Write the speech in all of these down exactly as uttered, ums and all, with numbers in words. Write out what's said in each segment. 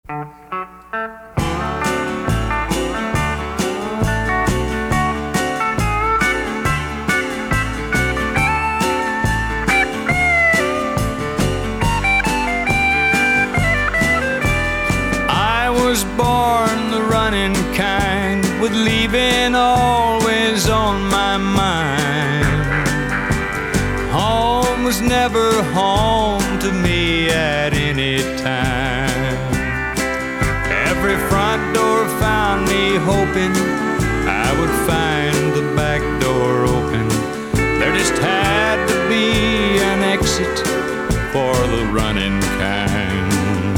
I was born the running kind, with leaving always on my mind. Home was never home to me at any time. Every front door found me hoping I would find the back door open. There just had to be an exit for the running kind.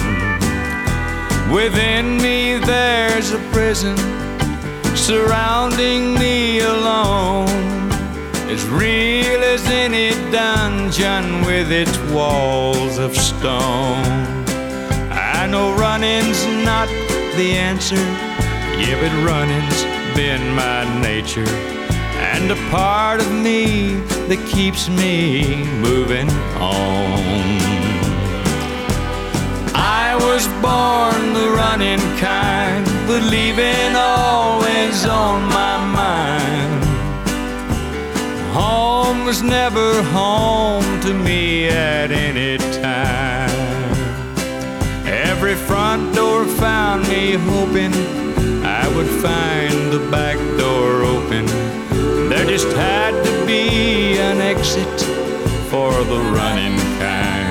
Within me there's a prison surrounding me alone, as real as any dungeon with its walls of stone. I know running's not the answer, yeah, but running's been my nature, and a part of me that keeps me moving on. I was born the running kind, but leaving always on my mind. Home was never home to me at any time. Every front door found me hoping I would find the back door open. There just had to be an exit for the running kind.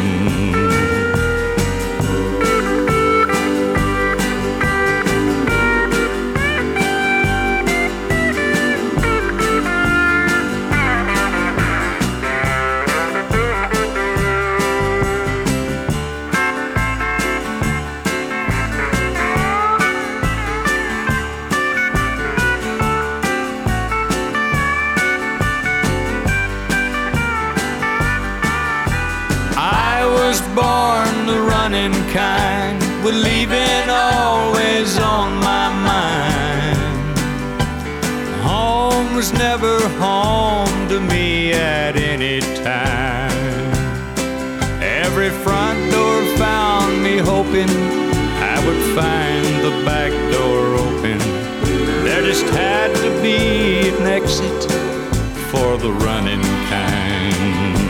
Born the running kind, with leaving always on my mind. Home was never home to me at any time. Every front door found me hoping I would find the back door open. There just had to be an exit for the running kind.